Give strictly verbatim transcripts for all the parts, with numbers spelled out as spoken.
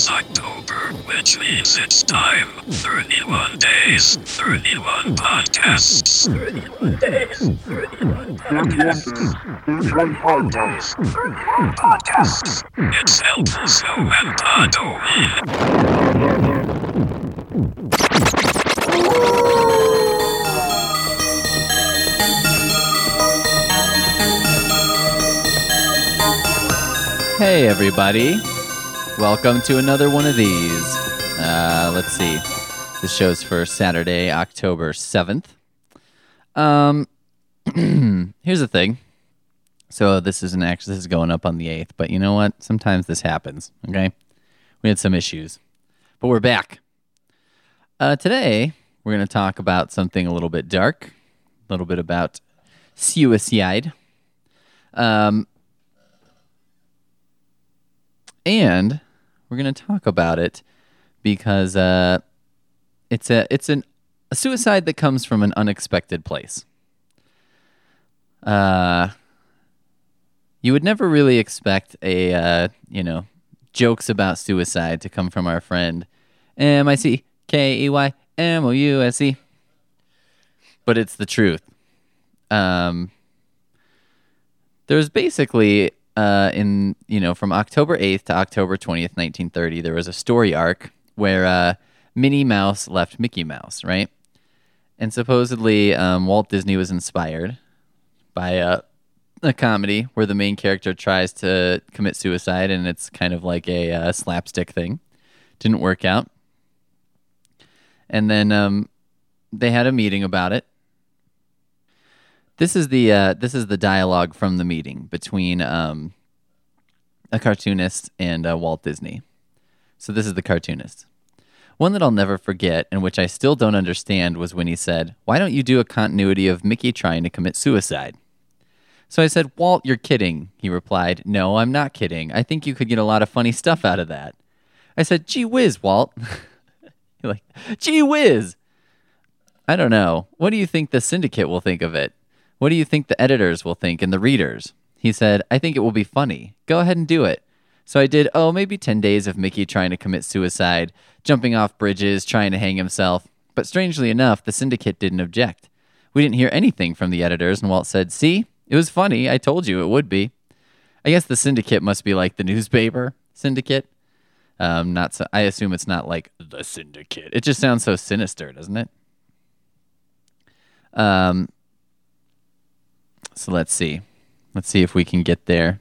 is October, which means it's time. thirty-one days, thirty-one podcasts. thirty-one days, thirty-one podcasts. thirty-one days, thirty-one podcasts. It's El Pulso and Hey everybody, welcome to another one of these. Uh, let's see, this show's for Saturday, October seventh. Um, here's the thing. So this isn't actually, this is going up on the eighth, but you know what? Sometimes this happens, okay? We had some issues, but we're back. Uh, today, we're going to talk about something a little bit dark, a little bit about suicide. Um... And we're going to talk about it because uh, it's a it's an, a suicide that comes from an unexpected place. Uh, you would never really expect a uh, you know jokes about suicide to come from our friend M I C K E Y M O U S E, but it's the truth. Um, there's basically. Uh, in you know, from October eighth to October twentieth, nineteen thirty, there was a story arc where uh, Minnie Mouse left Mickey Mouse, right? And supposedly, um, Walt Disney was inspired by a, a comedy where the main character tries to commit suicide, and it's kind of like a uh, slapstick thing. Didn't work out. And then um, they had a meeting about it. This is the uh, this is the dialogue from the meeting between um, a cartoonist and uh, Walt Disney. So this is the cartoonist. One that I'll never forget, and which I still don't understand, was when he said, "Why don't you do a continuity of Mickey trying to commit suicide?" So I said, "Walt, you're kidding." He replied, "No, I'm not kidding. I think you could get a lot of funny stuff out of that." I said, "Gee whiz, Walt." You're like, "Gee whiz." I don't know. What do you think the syndicate will think of it? What do you think the editors will think and the readers? He said, "I think it will be funny. Go ahead and do it." So I did, oh, maybe ten days of Mickey trying to commit suicide, jumping off bridges, trying to hang himself. But strangely enough, the syndicate didn't object. We didn't hear anything from the editors, and Walt said, "See, it was funny. I told you it would be." I guess the syndicate must be like the newspaper syndicate. Um, not so, I assume it's not like the syndicate. It just sounds so sinister, doesn't it? Um... So let's see. Let's see if we can get there.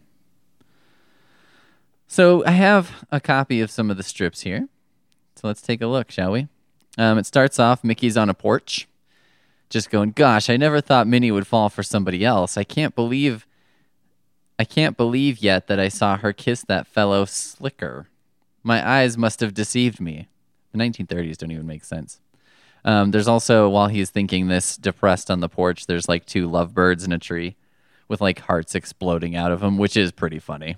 So I have a copy of some of the strips here. So let's take a look, shall we? Um, it starts off, Mickey's on a porch, just going, "Gosh, I never thought Minnie would fall for somebody else. I can't believe, I can't believe yet that I saw her kiss that fellow Slicker. My eyes must have deceived me." The nineteen thirties don't even make sense. Um, there's also, while he's thinking this, depressed on the porch, there's like two lovebirds in a tree with like hearts exploding out of them, which is pretty funny.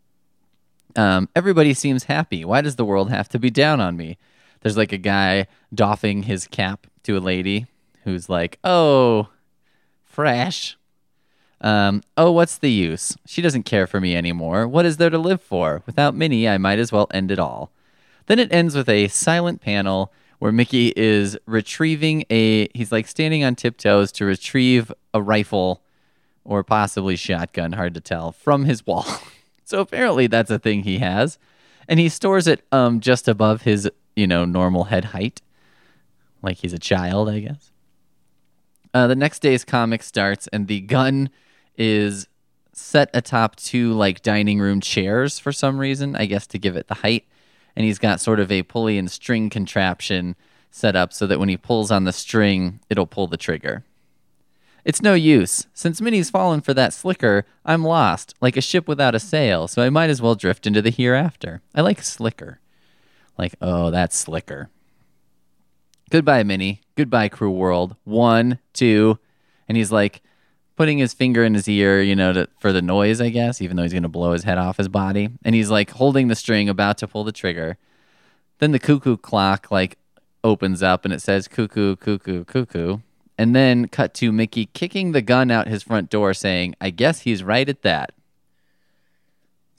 Um, everybody seems happy. Why does the world have to be down on me? There's like a guy doffing his cap to a lady who's like, "Oh, fresh. Um, oh, what's the use? She doesn't care for me anymore. What is there to live for? Without Minnie, I might as well end it all." Then it ends with a silent panel where Mickey is retrieving a, he's like standing on tiptoes to retrieve a rifle or possibly shotgun, hard to tell, from his wall. So apparently that's a thing he has. And he stores it um, just above his, you know, normal head height. Like he's a child, I guess. Uh, the next day's comic starts and the gun is set atop two like dining room chairs for some reason, I guess to give it the height. And he's got sort of a pulley and string contraption set up so that when he pulls on the string, it'll pull the trigger. "It's no use. Since Minnie's fallen for that Slicker, I'm lost, like a ship without a sail, so I might as well drift into the hereafter. I like Slicker." Like, oh, that's Slicker. "Goodbye, Minnie. Goodbye, cruel world. One, two." And he's like putting his finger in his ear, you know, to, for the noise, I guess, even though he's going to blow his head off his body. And he's like holding the string, about to pull the trigger. Then the cuckoo clock like opens up and it says cuckoo, cuckoo, cuckoo. And then cut to Mickey kicking the gun out his front door saying, "I guess he's right at that."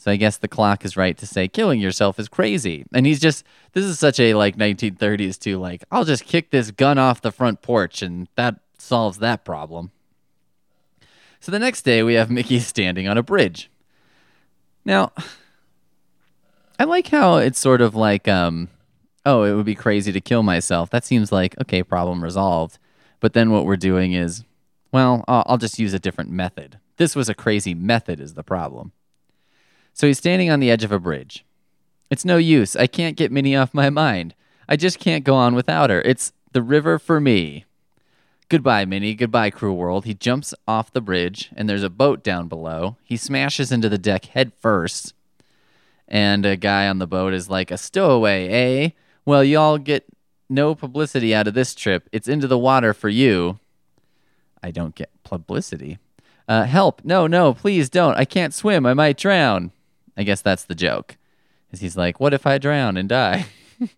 So I guess the clock is right to say killing yourself is crazy. And he's just, this is such a like nineteen thirties too, like, I'll just kick this gun off the front porch and that solves that problem. So the next day we have Mickey standing on a bridge. Now, I like how it's sort of like, um, oh, it would be crazy to kill myself. That seems like, okay, problem resolved. But then what we're doing is, well, I'll, I'll just use a different method. This was a crazy method is the problem. So he's standing on the edge of a bridge. It's no use. I can't get Minnie off my mind. I just can't go on without her. It's the river for me. Goodbye, Minnie. Goodbye, cruel world. He jumps off the bridge, and there's a boat down below. He smashes into the deck head first, and a guy on the boat is like, a stowaway, eh? Well, y'all get no publicity out of this trip. It's into the water for you. I don't get publicity. Uh, help. No, no, please don't. I can't swim. I might drown. I guess that's the joke. Is he's like, what if I drown and die?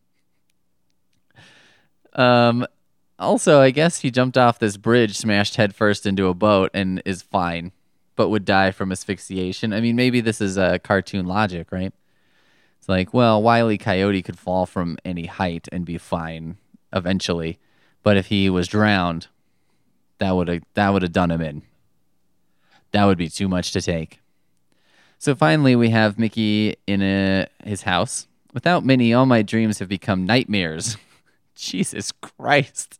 um... Also, I guess he jumped off this bridge, smashed headfirst into a boat, and is fine, but would die from asphyxiation. I mean, maybe this is a uh, cartoon logic, right? It's like, well, Wile E. Coyote could fall from any height and be fine eventually, but if he was drowned, that would have that would have done him in. That would be too much to take. So finally, we have Mickey in a, his house. Without Minnie, all my dreams have become nightmares. Jesus Christ.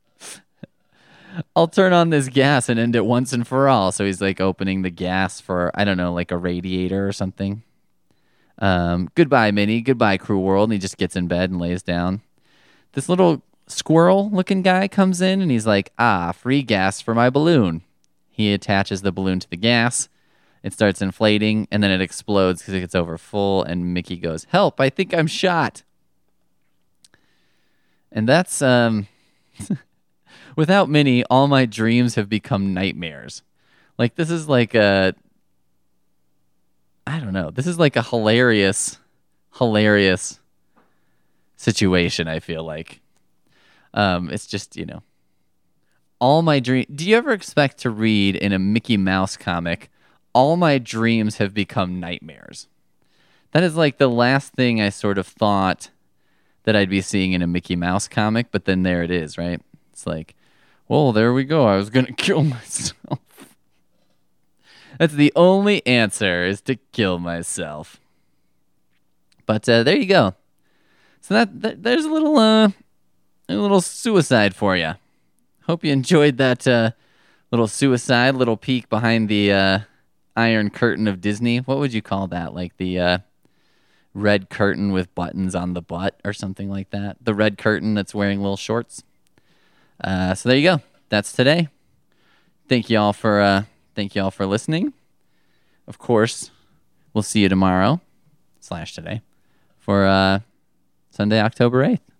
I'll turn on this gas and end it once and for all. So he's like opening the gas for, I don't know, like a radiator or something. Um, goodbye, Minnie. Goodbye, cruel world. And he just gets in bed and lays down. This little squirrel-looking guy comes in and he's like, ah, free gas for my balloon. He attaches the balloon to the gas. It starts inflating, and then it explodes because it gets over full, and Mickey goes, help, I think I'm shot. And that's... um. Without Minnie, all my dreams have become nightmares. Like, this is like a... I don't know. This is like a hilarious, hilarious situation, I feel like. Um, it's just, you know... All my dreams... Do you ever expect to read in a Mickey Mouse comic, all my dreams have become nightmares? That is like the last thing I sort of thought that I'd be seeing in a Mickey Mouse comic, but then there it is, right? It's like... Well, there we go. I was going to kill myself. That's the only answer, is to kill myself. But uh, there you go. So that, that there's a little uh, a little suicide for you. Hope you enjoyed that uh, little suicide, little peek behind the uh, Iron Curtain of Disney. What would you call that? Like the uh, red curtain with buttons on the butt or something like that? The red curtain that's wearing little shorts. Uh, so there you go. That's today. Thank you all for uh, thank you all for listening. Of course, we'll see you tomorrow slash today for uh, Sunday, October eighth.